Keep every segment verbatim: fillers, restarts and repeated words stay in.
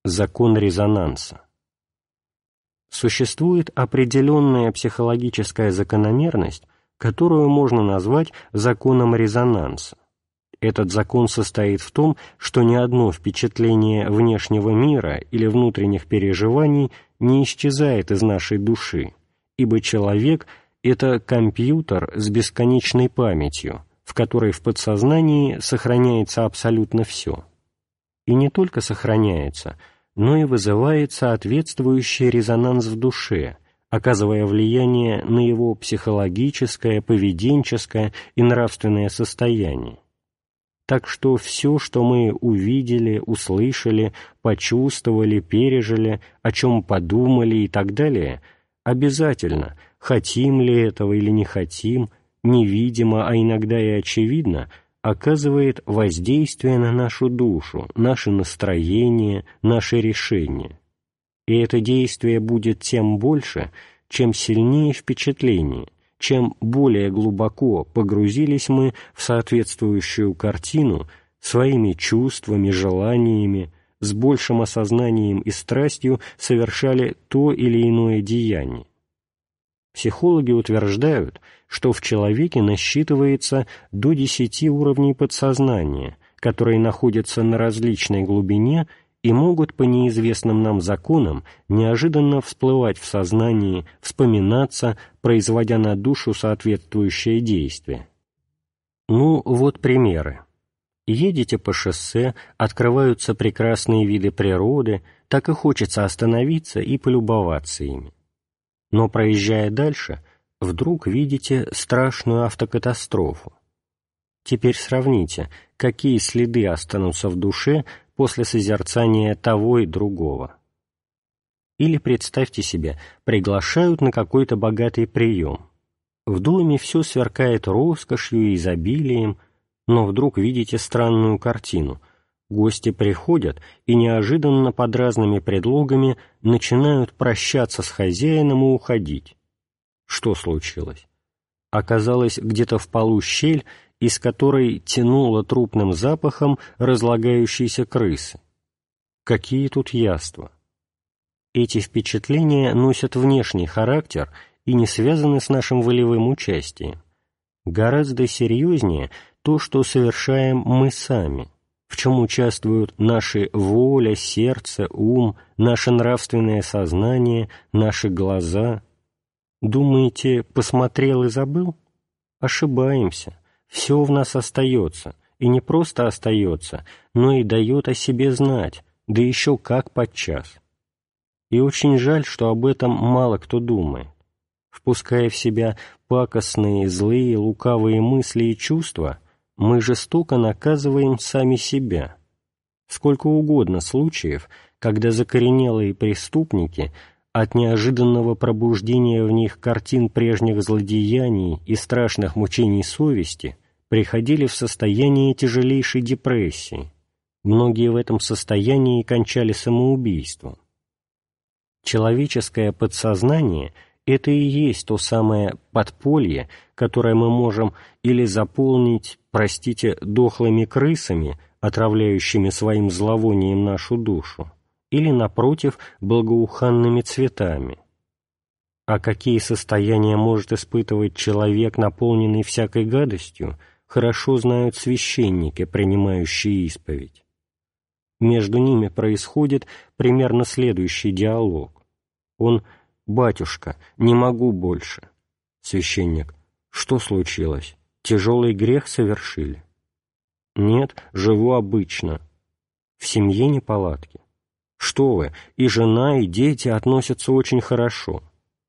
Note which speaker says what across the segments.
Speaker 1: Закон резонанса. Существует определенная психологическая закономерность, которую можно назвать законом резонанса. Этот закон состоит в том, что ни одно впечатление внешнего мира или внутренних переживаний не исчезает из нашей души, ибо человек — это компьютер с бесконечной памятью, в которой в подсознании сохраняется абсолютно все. И не только сохраняется, но и вызывает соответствующий резонанс в душе, оказывая влияние на его психологическое, поведенческое и нравственное состояние. Так что все, что мы увидели, услышали, почувствовали, пережили, о чем подумали и так далее, обязательно, хотим ли этого или не хотим, невидимо, а иногда и очевидно, оказывает воздействие на нашу душу, наше настроение, наши решения. И это действие будет тем больше, чем сильнее впечатление, чем более глубоко погрузились мы в соответствующую картину своими чувствами, желаниями, с большим осознанием и страстью совершали то или иное деяние. Психологи утверждают, что в человеке насчитывается до десяти уровней подсознания, которые находятся на различной глубине и могут по неизвестным нам законам неожиданно всплывать в сознании, вспоминаться, производя на душу соответствующее действие. Ну, вот примеры. Едете по шоссе, открываются прекрасные виды природы, так и хочется остановиться и полюбоваться ими. Но, проезжая дальше, вдруг видите страшную автокатастрофу. Теперь сравните, какие следы останутся в душе после созерцания того и другого. Или представьте себе, приглашают на какой-то богатый прием. В доме все сверкает роскошью и изобилием, но вдруг видите странную картину. Гости приходят и неожиданно под разными предлогами начинают прощаться с хозяином и уходить. Что случилось? Оказалось, где-то в полу щель, из которой тянуло трупным запахом разлагающейся крысы. Какие тут яства! Эти впечатления носят внешний характер и не связаны с нашим волевым участием. Гораздо серьезнее то, что совершаем мы сами, в чем участвуют наши воля, сердце, ум, наше нравственное сознание, наши глаза. Думаете, посмотрел и забыл? Ошибаемся. Все в нас остается, и не просто остается, но и дает о себе знать, да еще как подчас. И очень жаль, что об этом мало кто думает. Впуская в себя пакостные, злые, лукавые мысли и чувства, мы жестоко наказываем сами себя. Сколько угодно случаев, когда закоренелые преступники от неожиданного пробуждения в них картин прежних злодеяний и страшных мучений совести приходили в состояние тяжелейшей депрессии. Многие в этом состоянии кончали самоубийством. Человеческое подсознание — это и есть то самое подполье, которое мы можем или заполнить, простите, дохлыми крысами, отравляющими своим зловонием нашу душу, или, напротив, благоуханными цветами. А какие состояния может испытывать человек, наполненный всякой гадостью, хорошо знают священники, принимающие исповедь. Между ними происходит примерно следующий диалог. Он: «Батюшка, не могу больше». Священник: «Что случилось? Тяжелый грех совершили?» «Нет, живу обычно». «В семье неполадки?» «Что вы, и жена, и дети относятся очень хорошо».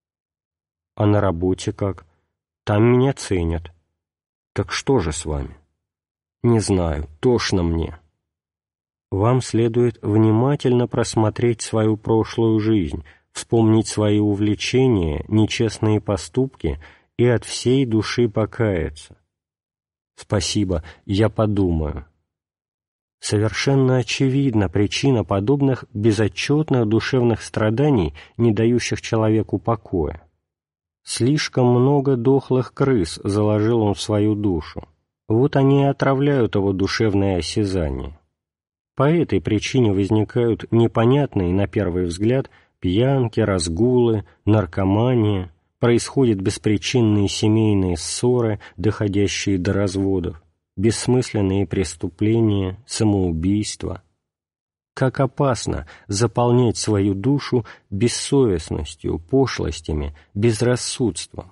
Speaker 1: «А на работе как?» «Там меня ценят». «Так что же с вами?» «Не знаю, тошно мне». Вам следует внимательно просмотреть свою прошлую жизнь, вспомнить свои увлечения, нечестные поступки и от всей души покаяться. «Спасибо, я подумаю». Совершенно очевидна причина подобных безотчетных душевных страданий, не дающих человеку покоя. Слишком много дохлых крыс заложил он в свою душу. Вот они и отравляют его душевное осязание. По этой причине возникают непонятные, на первый взгляд, пьянки, разгулы, наркомания, происходят беспричинные семейные ссоры, доходящие до разводов, бессмысленные преступления, самоубийства. Как опасно заполнять свою душу бессовестностью, пошлостями, безрассудством.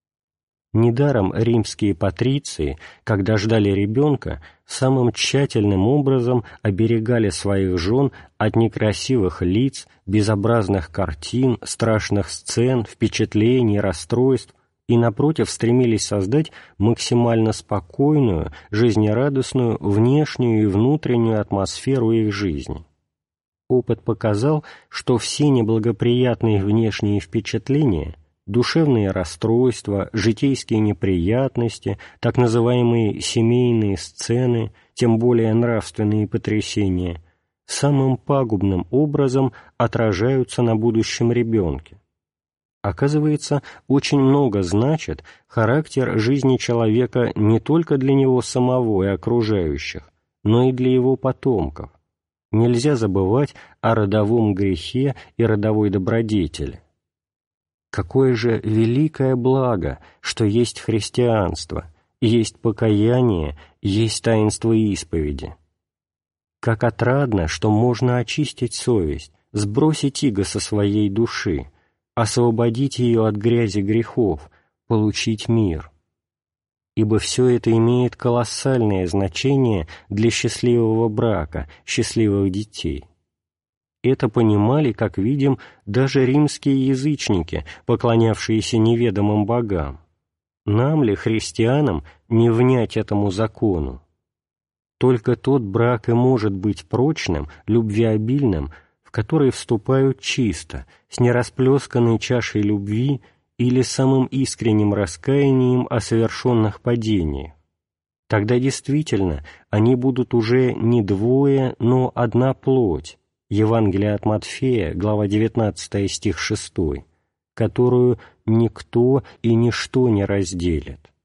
Speaker 1: Недаром римские патриции, когда ждали ребенка, самым тщательным образом оберегали своих жен от некрасивых лиц, безобразных картин, страшных сцен, впечатлений, расстройств, и, напротив, стремились создать максимально спокойную, жизнерадостную внешнюю и внутреннюю атмосферу их жизни. Опыт показал, что все неблагоприятные внешние впечатления, душевные расстройства, житейские неприятности, так называемые семейные сцены, тем более нравственные потрясения, самым пагубным образом отражаются на будущем ребенке. Оказывается, очень много значит характер жизни человека не только для него самого и окружающих, но и для его потомков. Нельзя забывать о родовом грехе и родовой добродетели. Какое же великое благо, что есть христианство, есть покаяние, есть таинство исповеди. Как отрадно, что можно очистить совесть, сбросить иго со своей души, освободить ее от грязи грехов, получить мир. Ибо все это имеет колоссальное значение для счастливого брака, счастливых детей. Это понимали, как видим, даже римские язычники, поклонявшиеся неведомым богам. Нам ли, христианам, не внять этому закону? Только тот брак и может быть прочным, любвеобильным, в который вступают чисто, с нерасплесканной чашей любви или самым искренним раскаянием о совершенных падениях. Тогда действительно они будут уже не двое, но одна плоть, Евангелие от Матфея, глава девятнадцатая, стих шестой, которую никто и ничто не разделит.